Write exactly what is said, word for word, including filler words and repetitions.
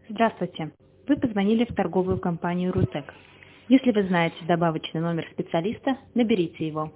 Здравствуйте. Вы позвонили в торговую компанию «Рутек». Если вы знаете добавочный номер специалиста, наберите его.